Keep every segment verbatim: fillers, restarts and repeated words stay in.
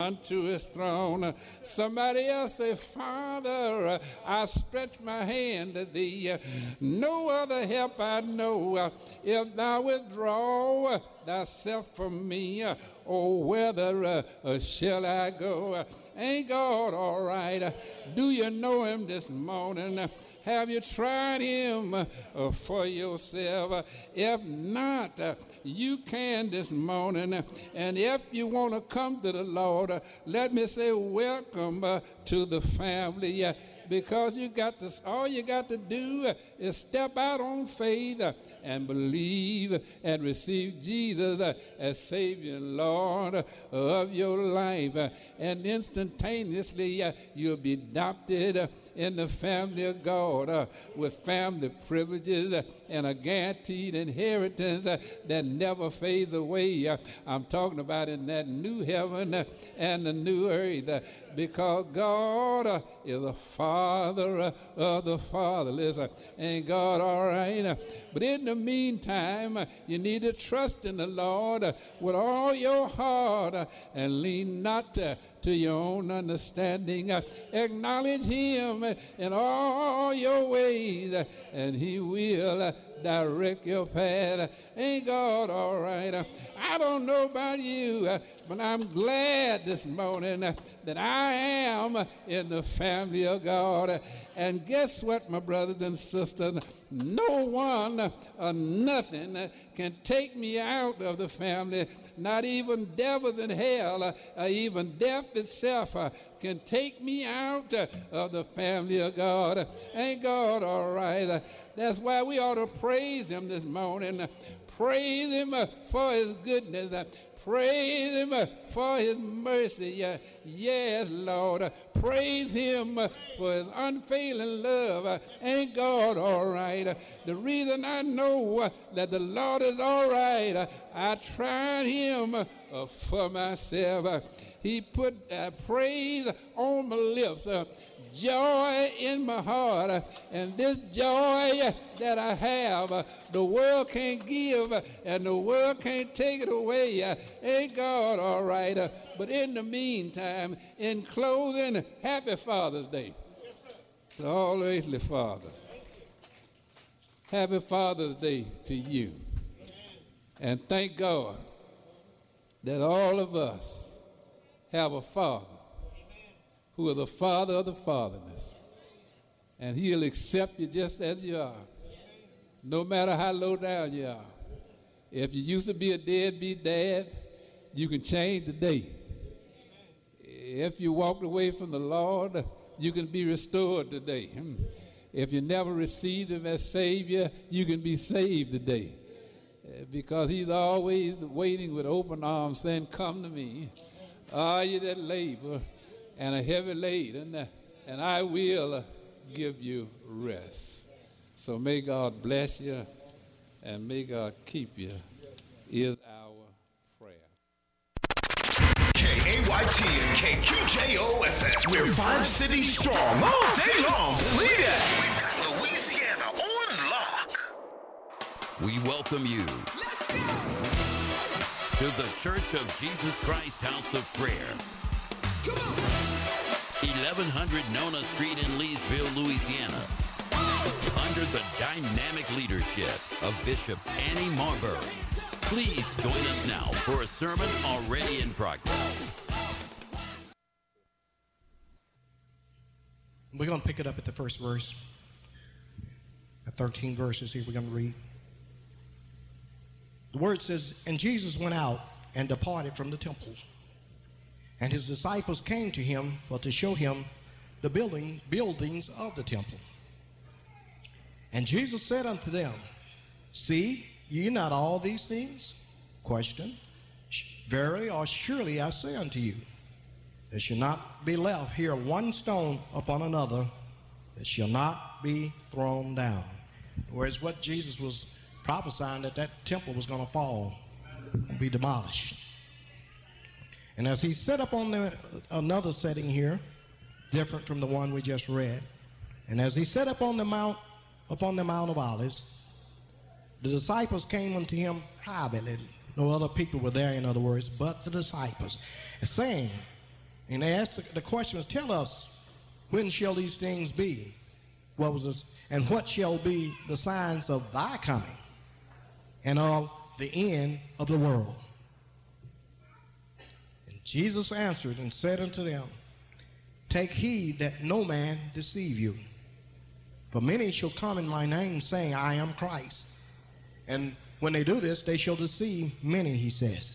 unto his throne. Somebody else say, Father, I stretch my hand to thee. No other help I know. If thou withdraw thyself from me, oh, whither uh, shall I go? Ain't God all right? Do you know him this morning? Have you tried him uh, for yourself? If not, uh, you can this morning. And if you want to come to the Lord, uh, let me say welcome uh, to the family. Uh, because you got to, all you got to do uh, is step out on faith uh, and believe and receive Jesus uh, as Savior and Lord uh, of your life. Uh, and instantaneously, uh, you'll be adopted uh, in the family of God uh, with family privileges uh, and a guaranteed inheritance uh, that never fades away. Uh, I'm talking about in that new heaven uh, and the new earth uh, because God uh, is the Father uh, of the fatherless. Uh, ain't God all right? Uh, but in the meantime, uh, you need to trust in the Lord uh, with all your heart uh, and lean not uh, to your own understanding. Uh, acknowledge him uh, in all your ways, uh, and he will uh, direct your path. Ain't God all right? Uh, I don't know about you, uh, but I'm glad this morning uh, that I am uh, in the family of God. Uh, and guess what, my brothers and sisters? No one uh, or nothing uh, can take me out of the family. Not even devils in hell uh, or even death itself uh, can take me out uh, of the family of God. Ain't God all right? Uh, that's why we ought to praise him this morning. Uh, praise him uh, for his goodness. Uh, praise him uh, for his mercy. Uh, yes, Lord. Uh, praise him uh, for his unfailing love. Uh, ain't God all right? Uh, the reason I know uh, that the Lord is all right, uh, I tried him uh, for myself. Uh, he put uh, praise on my lips. Uh, joy in my heart, uh, and this joy uh, that I have, uh, the world can't give, uh, and the world can't take it away. Uh, ain't God all right? Uh, but in the meantime, in closing, happy Father's Day to all earthly fathers. Happy Father's Day to you. And thank God that all of us have a father who is the father of the fatherless. And he'll accept you just as you are, no matter how low down you are. If you used to be a deadbeat dad, you can change today. If you walked away from the Lord, you can be restored today. If you never received him as Savior, you can be saved today. Because he's always waiting with open arms saying, come to me, all you that labor and a heavy laden, and I will give you rest. So may God bless you and may God keep you is our prayer. K A Y T and K Q J O F M. We're five cities strong all day long. Believe that. We've got Louisiana on lock. We welcome you Let's go. to the Church of Jesus Christ House of Prayer. Come on. eleven hundred Nona Street in Leesville, Louisiana. Under the dynamic leadership of Bishop Annie Marbury. Please join us now for a sermon already in progress. We're going to pick it up at the first verse. At thirteen verses here we're going to read. The word says, and Jesus went out and departed from the temple. And his disciples came to him for to show him the building, buildings of the temple. And Jesus said unto them, see ye not all these things? Question. Verily or surely I say unto you, there shall not be left here one stone upon another that shall not be thrown down. Whereas what Jesus was prophesying, that that temple was going to fall and be demolished. And as he set up on the, another setting here, different from the one we just read, and as he set up on the mount, upon the Mount of Olives, the disciples came unto him privately. No other people were there, in other words, but the disciples, saying, And they asked the, the question was, tell us, when shall these things be? What was this? And what shall be the signs of thy coming and of the end of the world? And Jesus answered and said unto them, take heed that no man deceive you. For many shall come in my name, saying, I am Christ. And when they do this, they shall deceive many, he says.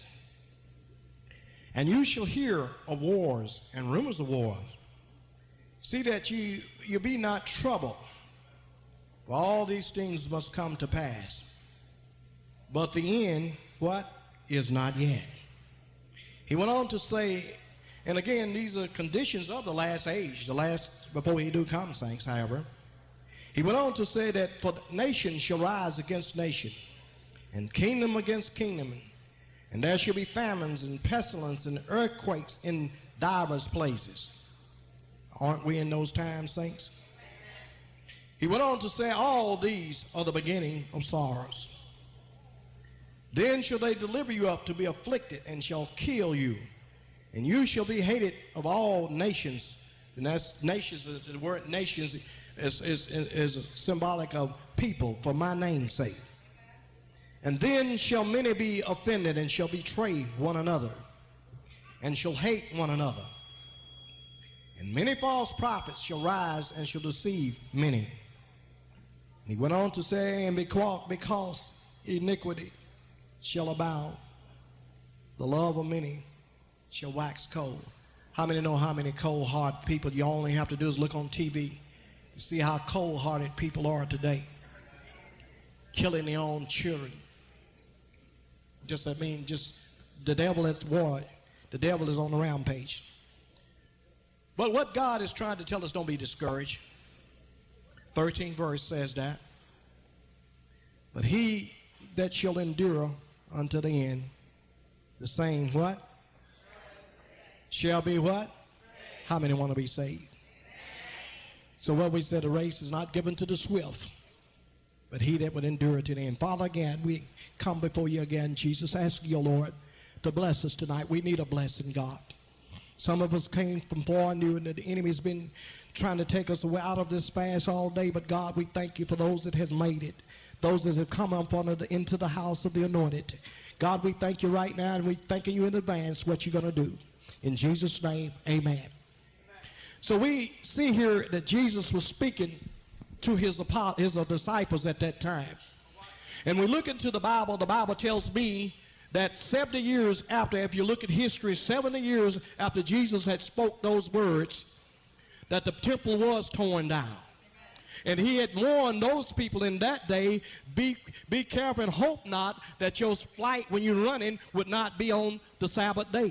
And you shall hear of wars and rumors of wars. See that you, you be not troubled, for all these things must come to pass. But the end, what? Is not yet. He went on to say, and again, these are conditions of the last age, the last, before he do come, saints, however. He went on to say that for nation shall rise against nation, and kingdom against kingdom, and there shall be famines and pestilence and earthquakes in divers places. Aren't we in those times, saints? He went on to say, all these are the beginning of sorrows. Then shall they deliver you up to be afflicted, and shall kill you. And you shall be hated of all nations. And that's nations, the word nations is, is, is symbolic of people for my name's sake. And then shall many be offended, and shall betray one another, and shall hate one another. And many false prophets shall rise and shall deceive many. And he went on to say, and because iniquity shall abound, the love of many shall wax cold. How many know how many cold-hearted people? You only have to do is look on T V. You see how cold-hearted people are today. Killing their own children. Just, I mean, just the devil is war. The devil is on the rampage. But what God is trying to tell us, don't be discouraged. thirteenth verse says that. But he that shall endure unto the end, the same what? Shall be what? How many want to be saved? So what we said, the race is not given to the swift, but he that would endure to the end. Father, again, we come before you again, Jesus, asking you, Lord, to bless us tonight. We need a blessing, God. Some of us came from far and near, and the enemy's been trying to take us away out of this fast all day. But God, we thank you for those that have made it, those that have come up on the, into the house of the anointed. God, we thank you right now, and we thanking you in advance what you're going to do. In Jesus' name, amen. Amen. So we see here that Jesus was speaking to his, his disciples at that time. And we look into the Bible, the Bible tells me that seventy years after, if you look at history, seventy years after Jesus had spoke those words, that the temple was torn down. And he had warned those people in that day, be, be careful and hope not that your flight when you're running would not be on the Sabbath day.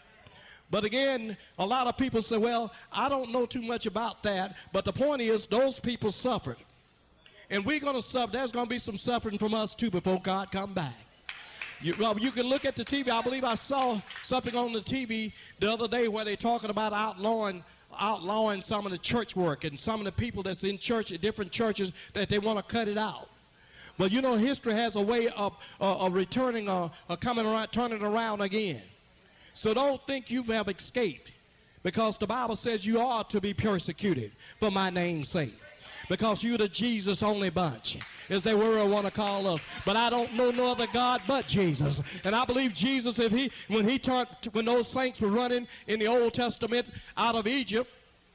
But again, a lot of people say, well, I don't know too much about that. But the point is, those people suffered. And we're going to suffer. There's going to be some suffering from us too before God come back. You, well, you can look at the T V. I believe I saw something on the T V the other day where they're talking about outlawing, outlawing some of the church work and some of the people that's in church at different churches that they want to cut it out. But you know, history has a way of, uh, of returning, uh, uh, coming around, turning around again. So don't think you have escaped, because the Bible says you are to be persecuted for my name's sake, because you're the Jesus only bunch, as they were want to call us. But I don't know no other God but Jesus. And I believe Jesus, if he, when he turned, when those saints were running in the Old Testament out of Egypt,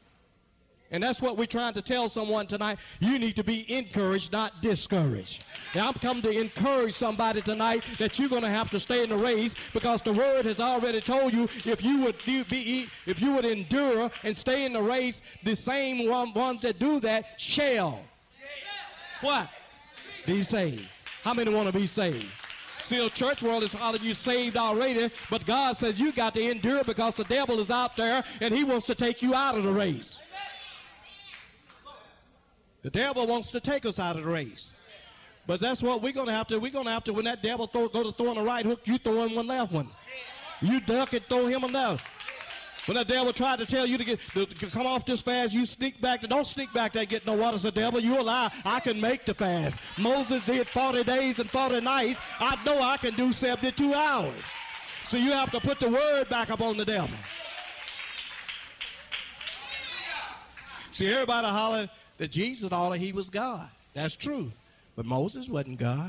and that's what we're trying to tell someone tonight. You need to be encouraged, not discouraged. Now, I'm come to encourage somebody tonight that you're going to have to stay in the race, because the word has already told you if you would do, be, if you would endure and stay in the race, the same one, ones that do that shall what? Be saved. How many want to be saved? See, the church world is hollering you saved already, but God says you got to endure, because the devil is out there and he wants to take you out of the race. The devil wants to take us out of the race. But that's what we're going to have to, we're going to have to, when that devil throw, go to throwing a right hook, you throw him one left one. You duck it, throw him a left. When the devil tried to tell you to, get, to, to come off this fast, you sneak back. Don't sneak back there and get no water. The devil, you a lie. I can make the fast. Moses did forty days and forty nights. I know I can do seventy-two hours. So you have to put the word back up on the devil. See, everybody hollered that Jesus thought he was God. That's true. But Moses wasn't God.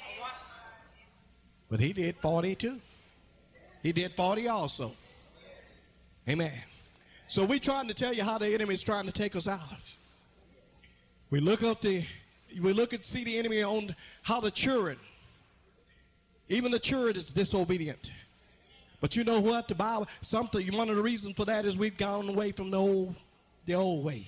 But he did forty too. He did forty also. Amen. So we're trying to tell you how the enemy is trying to take us out. We look up the, we look at see the enemy on how the children, even the children is disobedient. But you know what? The Bible, something, one of the reasons for that is we've gone away from the old, the old way.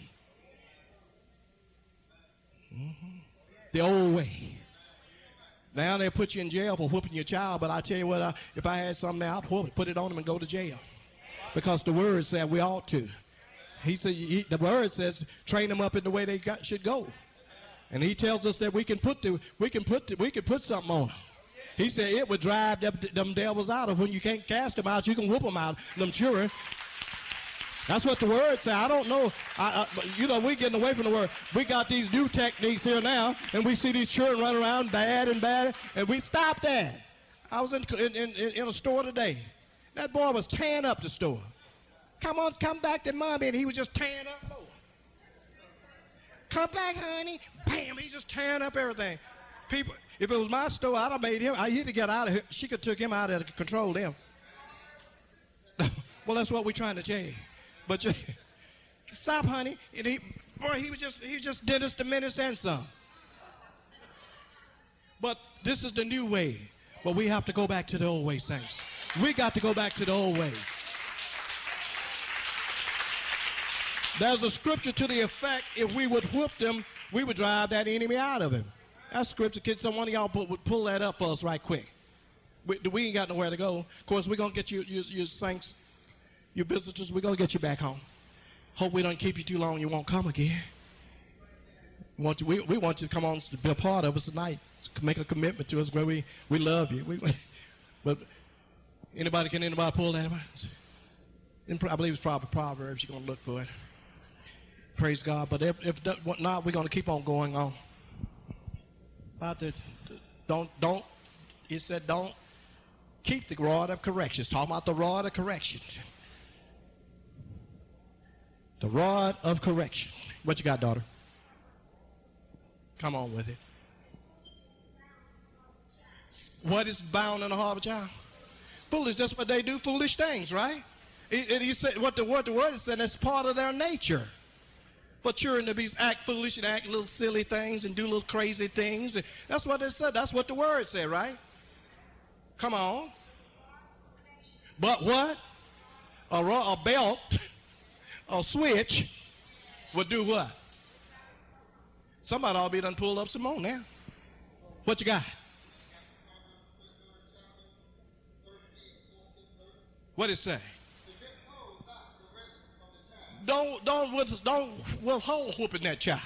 Mm-hmm. The old way. Now they put you in jail for whooping your child, but I tell you what, I, if I had something now, I'd whoop, put it on them and go to jail. Because the word said we ought to. He said, he, the word says, train them up in the way they got, should go. And he tells us that we can put the, we can put the, we can put something on them. He said it would drive them, them devils out of when you can't cast them out, you can whoop them out, them children. That's what the word said. I don't know. I, I, you know, we're getting away from the word. We got these new techniques here now, and we see these children running around bad and bad, and we stop that. I was in, in, in, in a store today. That boy was tearing up the store. Come on, come back to mommy, and he was just tearing up more. Come back, honey. Bam, he's just tearing up everything. People, if it was my store, I'd have made him, I he'd to get out of here. She could have took him out of control them. Well, that's what we're trying to tell you. But you, stop, honey. And he, boy, he was just, he was just Dennis the Menace and some. But this is the new way. But we have to go back to the old way, saints. We got to go back to the old way. There's a scripture to the effect, if we would whoop them, we would drive that enemy out of him. That scripture, can someone of y'all pull, pull that up for us right quick? We, we ain't got nowhere to go. Of course, we're going to get you, you, you saints, you visitors, we're going to get you back home. Hope we don't keep you too long, you won't come again. We want you, we, we want you to come on to be a part of us tonight, to make a commitment to us where we, we love you. We, but anybody, can anybody pull that up? I believe it's probably Proverbs, you're going to look for it. Praise God. But if, if not, we're going to keep on going on. About the, don't, don't, it said don't keep the rod of correction. It's talking about the rod of correction. The rod of correction. What you got, daughter? Come on with it. What is bound in the heart of a child? Foolish, that's what they do, foolish things, right? It, it, he said, what the, what the word is saying, that's part of their nature. But children to be act foolish and act little silly things and do little crazy things. That's what it said. That's what the word said, right? Come on. But what? A, a belt, a switch would do what? Somebody ought to be done pulled up some more now. What you got? What it say? Don't don't with don't withhold whooping that child.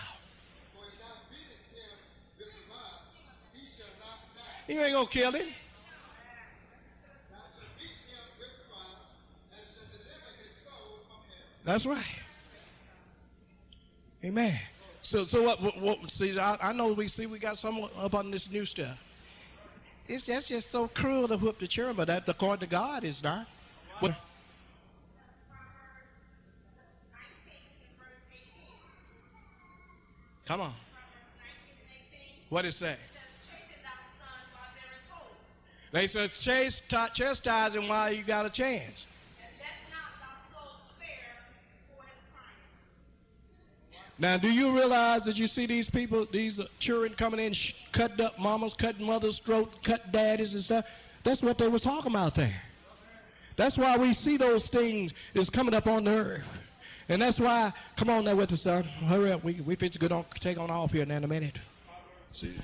You ain't gonna kill him. That's right. Amen. So so what? What, what see, I, I know we see we got some up on this new stuff. It's that's just so cruel to whoop the children, but that according to God is not. What? Come on. What did it say? They said chase, chastise him while you got a chance. Now, do you realize that you see these people, these children coming in, sh cutting up mamas, cutting mothers' throat, cutting daddies and stuff? That's what they were talking about there. That's why we see those things is coming up on the earth. And that's why, come on there with us, son. Hurry up. We, we fit to go on, take on off here in a minute. See.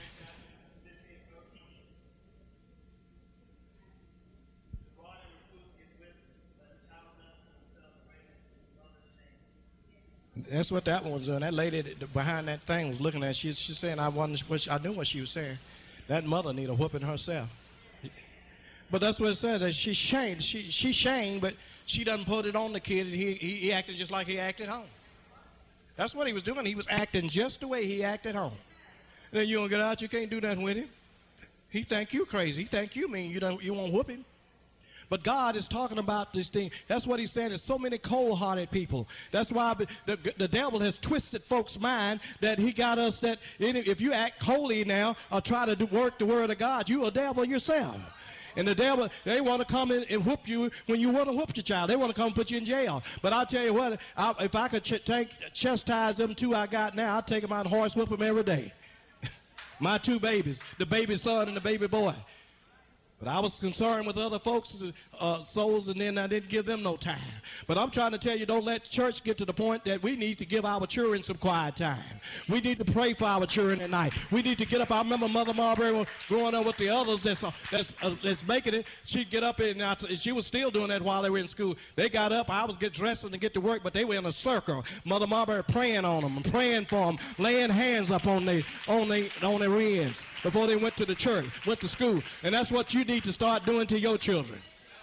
That's what that one was doing. That lady behind that thing was looking at. She, she's saying, I wonder what she, I knew what she was saying. That mother need a whooping herself. But that's what it says. That she shamed. She she shamed, but she doesn't put it on the kid. He, he he acted just like he acted home. That's what he was doing. He was acting just the way he acted home. And then you don't get out. You can't do nothing with him. He think you crazy. He think you mean. You don't. You won't whoop him. But God is talking about this thing. That's what he's saying. There's so many cold-hearted people. That's why the, the devil has twisted folks' mind that he got us that if you act holy now or try to do, work the word of God, you a devil yourself. And the devil, they want to come in and whoop you when you want to whoop your child. They want to come and put you in jail. But I'll tell you what, I, if I could ch take, chastise them two I got now, I'll take them out and horse whip them every day. My two babies, the baby son and the baby boy. But I was concerned with other folks' uh, souls, and then I didn't give them no time. But I'm trying to tell you, don't let church get to the point that we need to give our children some quiet time. We need to pray for our children at night. We need to get up. I remember Mother Marbury growing up with the others that's, uh, that's, uh, that's making it. She'd get up, and uh, she was still doing that while they were in school. They got up. I was get dressed and get to work, but they were in a circle. Mother Marbury praying on them and praying for them, laying hands up on their on they, on their ends before they went to the church, went to school. And that's what you need to start doing to your children.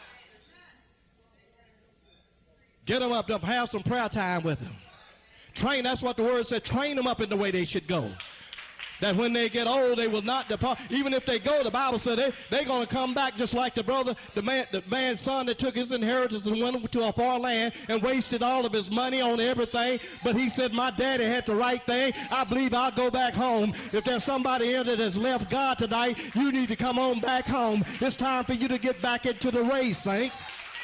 Get them up, have some prayer time with them. Train, that's what the word said, train them up in the way they should go. That when they get old, they will not depart. Even if they go, the Bible said they, they're going to come back just like the brother, the man, the man's son that took his inheritance and went to a far land and wasted all of his money on everything. But he said, my daddy had the right thing. I believe I'll go back home. If there's somebody here that has left God tonight, you need to come on back home. It's time for you to get back into the race, saints.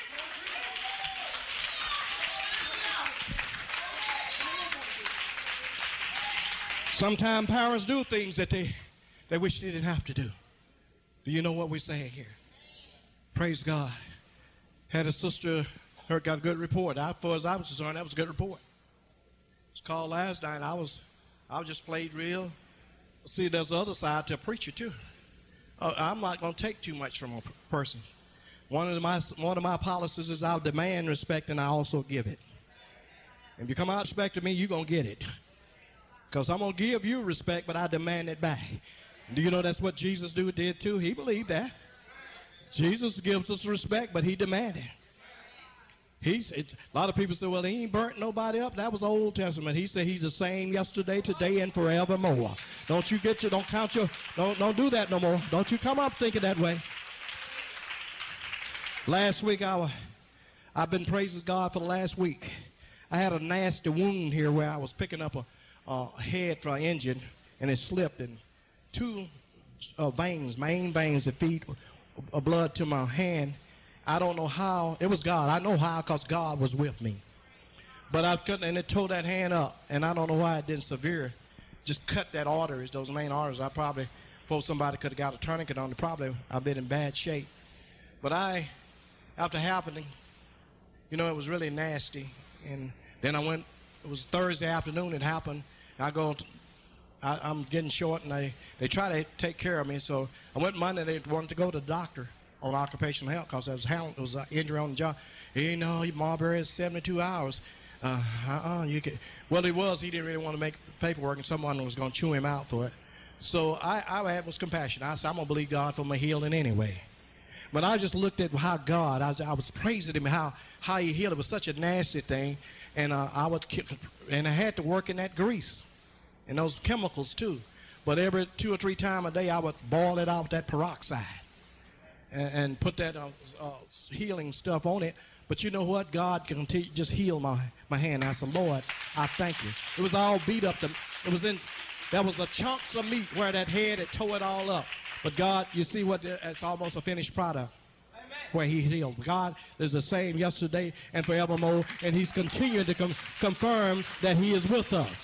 Sometimes parents do things that they, they wish they didn't have to do. Do you know what we're saying here? Praise God. Had a sister, her got a good report. As far as I was concerned, that was a good report. It was called last night. I was, I was just played real. See, there's the other side to a preacher too. Uh, I'm not going to take too much from a person. One of my one of my policies is I'll demand respect and I also give it. If you come out expecting me, you're going to get it. Because I'm going to give you respect, but I demand it back. Do you know that's what Jesus do, did too? He believed that. Jesus gives us respect, but he demanded. He's, it, a lot of people say, well, he ain't burnt nobody up. That was Old Testament. He said he's the same yesterday, today, and forevermore. Don't you get your, don't count your, don't, don't do that no more. Don't you come up thinking that way. Last week, I, I've been praising God for the last week. I had a nasty wound here where I was picking up a Uh, head for an engine, and it slipped, and two uh, veins, main veins that feed uh, blood to my hand. I don't know how. It was God. I know how, because God was with me. But I couldn't, and it tore that hand up, and I don't know why it didn't severe. Just cut that arteries, those main arteries. I probably, before somebody could have got a tourniquet on it, probably I've been in bad shape. But I, after happening, you know, it was really nasty. And then I went, it was Thursday afternoon it happened. I go, I, I'm getting short, and they, they try to take care of me. So I went Monday. They wanted to go to the doctor on occupational health because there was, it was an injury on the job. You know, Marbury is seventy-two hours. Uh, uh-uh, you can. Well, he was. He didn't really want to make paperwork, and someone was going to chew him out for it. So I, I had was compassion. I said, I'm going to believe God for my healing anyway. But I just looked at how God, I was, I was praising him, how, how he healed. It was such a nasty thing. And uh, I would, and I had to work in that grease and those chemicals too. But every two or three times a day, I would boil it out with that peroxide and, and put that uh, uh, healing stuff on it. But you know what? God can just heal my, my hand. I said, Lord, I thank you. It was all beat up. To, it was in, there was a chunks of meat where that head had tore it all up. But God, you see what? It's almost a finished product. Where he healed. God is the same yesterday and forevermore, and he's continuing to com confirm that he is with us.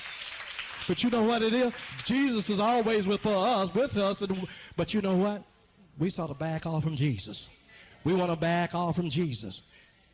But you know what it is? Jesus is always with us, with us. And, but you know what? We sort of back off from Jesus. We want to back off from Jesus.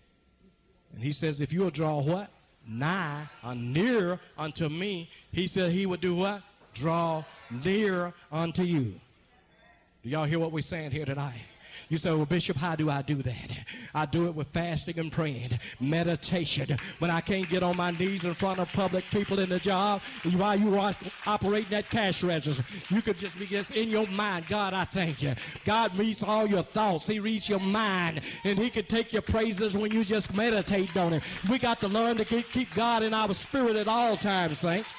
And he says, if you'll draw what? Nigh or near unto me, he said he would do what? Draw near unto you. Do y'all hear what we're saying here tonight? You say, well, Bishop, how do I do that? I do it with fasting and praying, meditation. When I can't get on my knees in front of public people in the job, while you are operating that cash register, you could just be just in your mind. God, I thank you. God reads all your thoughts. He reads your mind, and he can take your praises when you just meditate on it. We got to learn to keep God in our spirit at all times, saints.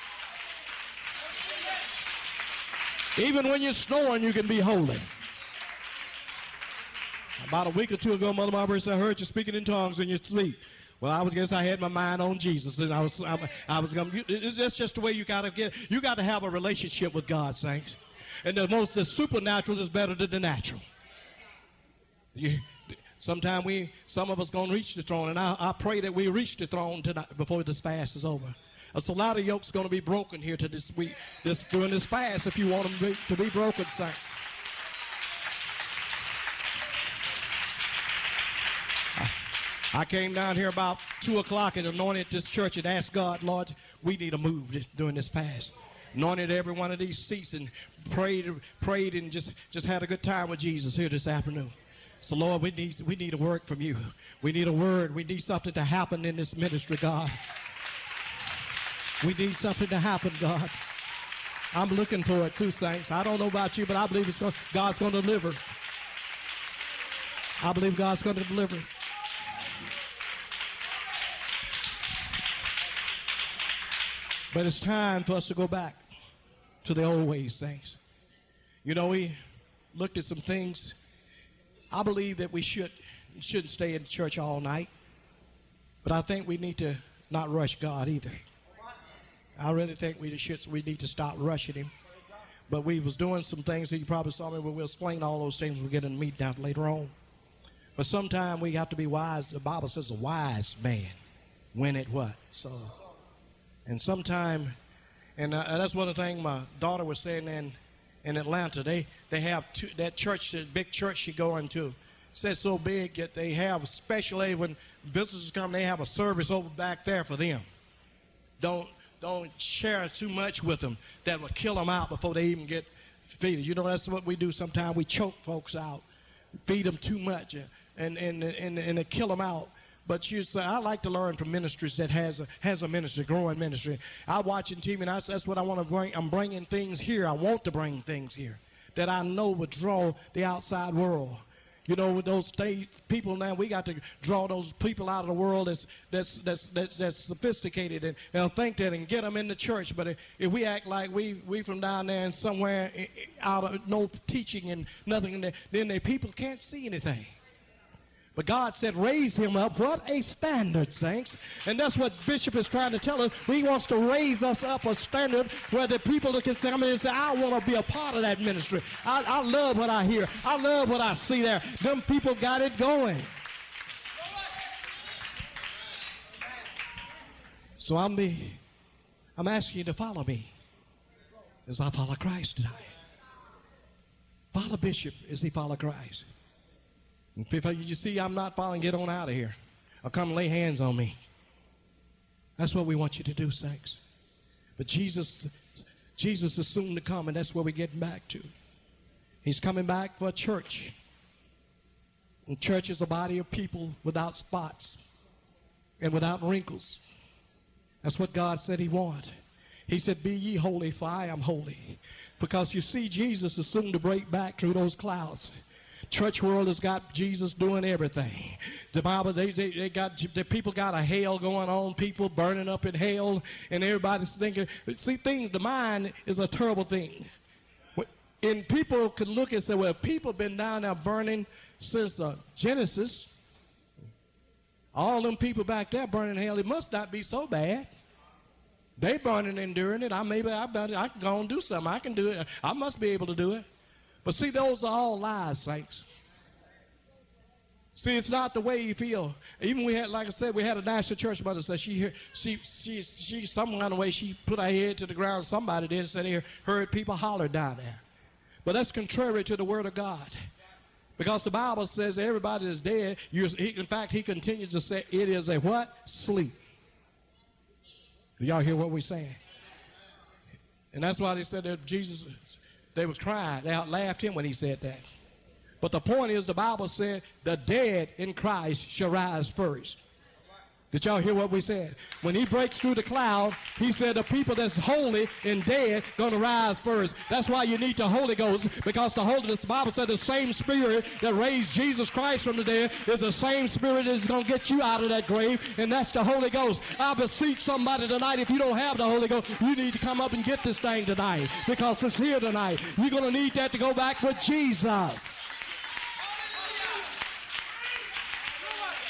Even when you're snoring, you can be holy. About a week or two ago, Mother Marbury said, I heard you speaking in tongues in your sleep. Well, I was guess I had my mind on Jesus, and I was I, I was going. It's just the way you got to get. You got to have a relationship with God, saints. And the most the supernatural is better than the natural. You, sometime we, some of us gonna reach the throne, and I, I pray that we reach the throne tonight before this fast is over. There's a lot of yokes gonna be broken here to this week, this during this fast. If you want them to be, to be broken, saints. I came down here about two o'clock and anointed this church and asked God, Lord, we need to move this, during this fast. Anointed every one of these seats and prayed, prayed, and just, just had a good time with Jesus here this afternoon. So, Lord, we need, we need a word from you. We need a word. We need something to happen in this ministry, God. We need something to happen, God. I'm looking for it too, saints. I don't know about you, but I believe it's going, God's going to deliver. I believe God's going to deliver. But it's time for us to go back to the old ways, saints. You know, we looked at some things. I believe that we should, shouldn't stay in church all night. But I think we need to not rush God either. I really think we should, we need to stop rushing him. But we was doing some things that you probably saw me, but we'll explain all those things when we get in the meeting out later on. But sometime we have to be wise. The Bible says a wise man winneth what? So. And sometime, and uh, that's one of the things my daughter was saying in, in Atlanta. They, they have two, that church, the big church she going to, says so big that they have especially when visitors come, they have a service over back there for them. Don't, don't share too much with them. That will kill them out before they even get fed. You know, that's what we do sometimes. We choke folks out, feed them too much, and, and, and, and, and kill them out. But you say, I like to learn from ministries that has a, has a ministry, growing ministry. I watch in T V, and I, that's what I want to bring. I'm bringing things here. I want to bring things here that I know would draw the outside world. You know, with those state people now, we got to draw those people out of the world that's that's that's that's, that's sophisticated and, and think that and get them in the church. But if, if we act like we we from down there and somewhere out of no teaching and nothing, then the people can't see anything. But God said, raise him up. What a standard, saints. And that's what Bishop is trying to tell us. He wants to raise us up a standard where the people that can say, I mean, say, I want to be a part of that ministry. I, I love what I hear. I love what I see there. Them people got it going. So I'm, be, I'm asking you to follow me as I follow Christ tonight. Follow Bishop as he follow Christ. If you see I'm not following, get on out of here. Or come lay hands on me. That's what we want you to do, saints. But Jesus, Jesus is soon to come, and that's where we're getting back to. He's coming back for a church. And church is a body of people without spots and without wrinkles. That's what God said he wanted. He said, be ye holy, for I am holy. Because you see, Jesus is soon to break back through those clouds. Church world has got Jesus doing everything. The Bible, they, they, they got, the people got a hell going on, people burning up in hell, and everybody's thinking, see, things, the mind is a terrible thing. And people can look and say, well, people been down there burning since uh, Genesis. All them people back there burning hell, it must not be so bad. They burning and enduring it. I maybe I, I can go and do something. I can do it. I must be able to do it. But see, those are all lies, saints. See, it's not the way you feel. Even we had, like I said, we had a national church mother say she, she, she, she, some kind of way she put her head to the ground. Somebody did and said he heard people holler down there. But that's contrary to the word of God. Because the Bible says everybody is dead. You're, he, in fact, he continues to say it is a what? Sleep. Do y'all hear what we're saying? And that's why they said that Jesus... They were crying. They laughed him when he said that. But the point is, the Bible said, the dead in Christ shall rise first. Did y'all hear what we said? When he breaks through the cloud, he said the people that's holy and dead going to rise first. That's why you need the Holy Ghost, because the Holy Ghost, the Bible said the same spirit that raised Jesus Christ from the dead is the same spirit that's going to get you out of that grave, and that's the Holy Ghost. I beseech somebody tonight, if you don't have the Holy Ghost, you need to come up and get this thing tonight, because it's here tonight. You're going to need that to go back with Jesus.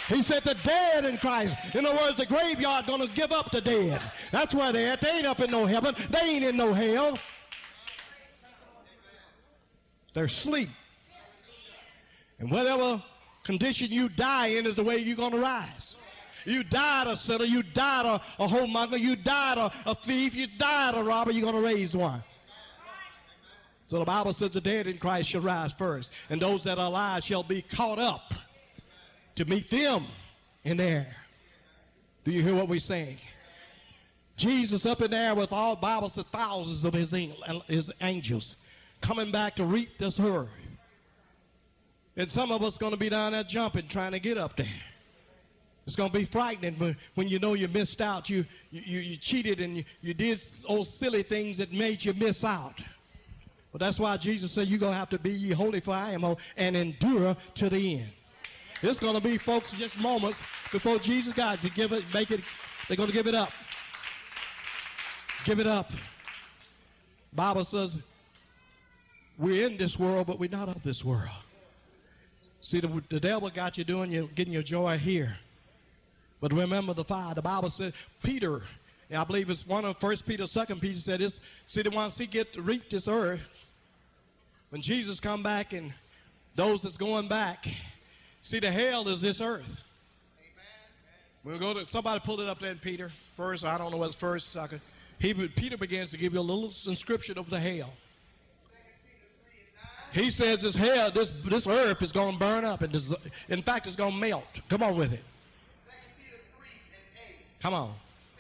He said the dead in Christ. In other words, the graveyard going to give up the dead. That's where they're at. They ain't up in no heaven. They ain't in no hell. They're asleep. And whatever condition you die in is the way you're going to rise. You died a sinner, you died a, a homemonger, you died a, a thief, you died a robber, you're going to raise one. So the Bible says the dead in Christ shall rise first, and those that are alive shall be caught up to meet them in the air. Do you hear what we're saying? Jesus up in the air with all, Bible says, thousands of his, his angels coming back to reap this herd. And some of us going to be down there jumping, trying to get up there. It's going to be frightening when, when you know you missed out. You, you, you cheated and you, you did old silly things that made you miss out. But that's why Jesus said you're going to have to be ye holy for I am holy and endure to the end. It's going to be, folks, just moments before Jesus got to give it, make it, they're going to give it up. Give it up. Bible says we're in this world, but we're not of this world. See, the, the devil got you doing, you getting your joy here. But remember the fire. The Bible said, Peter, and I believe it's one of First Peter, Second Peter said this. See, the ones he get to reap this earth. When Jesus come back and those that's going back, see, the hell is this earth. Amen. We'll go to somebody pull it up there in Peter first. I don't know what's first. So I could, he, Peter begins to give you a little inscription of the hell. He says this hell, this this earth is going to burn up, and this, in fact, it's going to melt. Come on with it. Come on.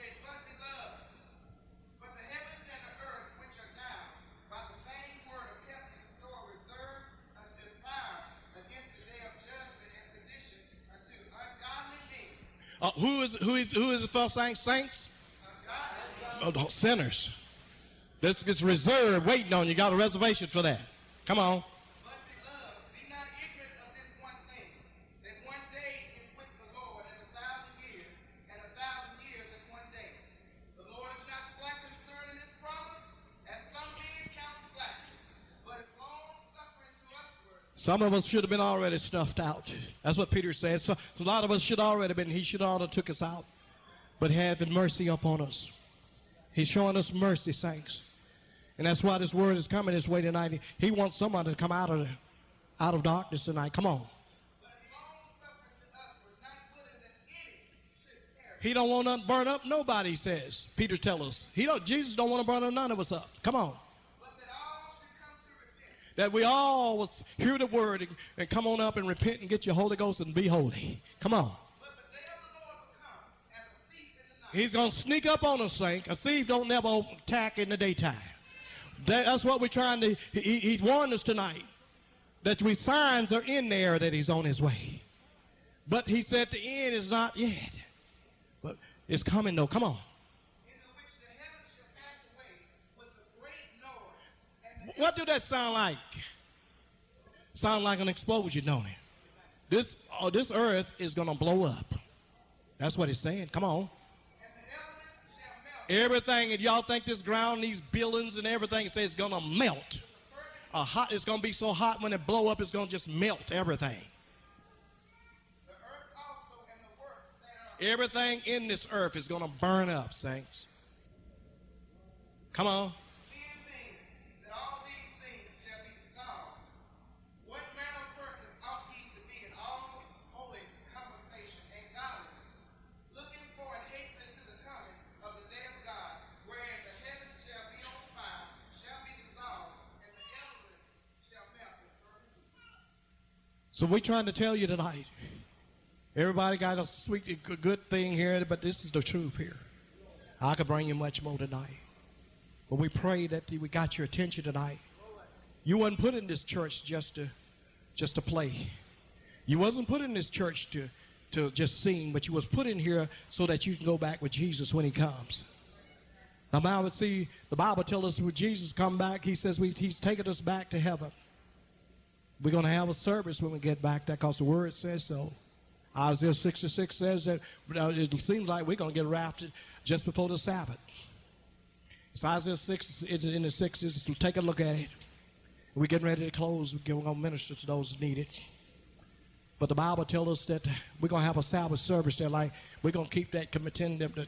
Uh, who is who is who is the first saints? Saints? Oh, sinners. This gets reserved, waiting on you. Got a reservation for that. Come on. But beloved, be not ignorant of this one thing, that one day is with the Lord as a thousand years, and a thousand years as one day. The Lord is not slack concerning his promise, as some men count slackness, but is long suffering to usward. Some of us should have been already snuffed out. That's what Peter said. So a lot of us should already been. He should already took us out, but having mercy upon us. He's showing us mercy, saints. And that's why this word is coming this way tonight. He wants someone to come out of out of darkness tonight. Come on. He don't want to burn up nobody, he says. Peter tells us. He don't, Jesus don't want to burn up none of us up. Come on. That we all will hear the word and, and come on up and repent and get your Holy Ghost and be holy. Come on. He's going to sneak up on us, saint. A thief don't never attack in the daytime. That, that's what we're trying to, he, he warned us tonight, that we signs are in there that he's on his way. But he said the end is not yet. But it's coming though. Come on. What do that sound like? Sound like an explosion, don't it? This, oh, this earth is going to blow up. That's what it's saying. Come on. Everything, and y'all think this ground, these buildings and everything, it says it's going to melt. A hot, it's going to be so hot when it blow up, it's going to just melt everything. Everything in this earth is going to burn up, saints. Come on. So we're trying to tell you tonight, everybody got a sweet, good thing here, but this is the truth here. I could bring you much more tonight. But we pray that we got your attention tonight. You wasn't put in this church just to, just to play. You wasn't put in this church to, to just sing, but you was put in here so that you can go back with Jesus when he comes. Now, I would see the Bible tells us when Jesus come back, he says we, he's taking us back to heaven. We're going to have a service when we get back there because the word says so. Isaiah sixty-six says that it seems like we're going to get raptured just before the Sabbath. It's Isaiah six, it's in the sixties. Take a look at it. We're getting ready to close. We're going to minister to those that need it. But the Bible tells us that we're going to have a Sabbath service there. Like, we're going to keep that, continue to